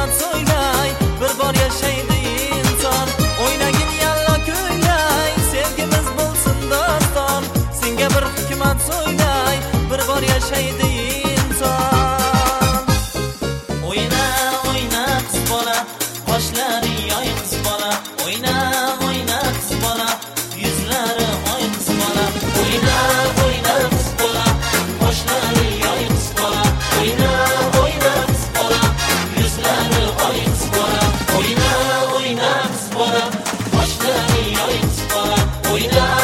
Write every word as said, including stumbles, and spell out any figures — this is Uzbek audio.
hikmat so'ylay, bir bor yashaydi inson. O'ynagin yalla ko'ylay, sevgimiz bo'lsin doston. Senga bir hikmat so'ylay, bir bor yashaydi inson. O'yna, o'yna qiz bola, qoshlari yoy qiz bola. O'yna, o'yna qiz bola, yuzlari oy qiz bola. O'yna, o'yna qiz bola, qoshlari yoy qiz bola. O'yna, o'yna qiz bola, yuzlari oy qiz bola. O'yna, o'yna qiz bola, qoshlari yoy qiz bola. O'yna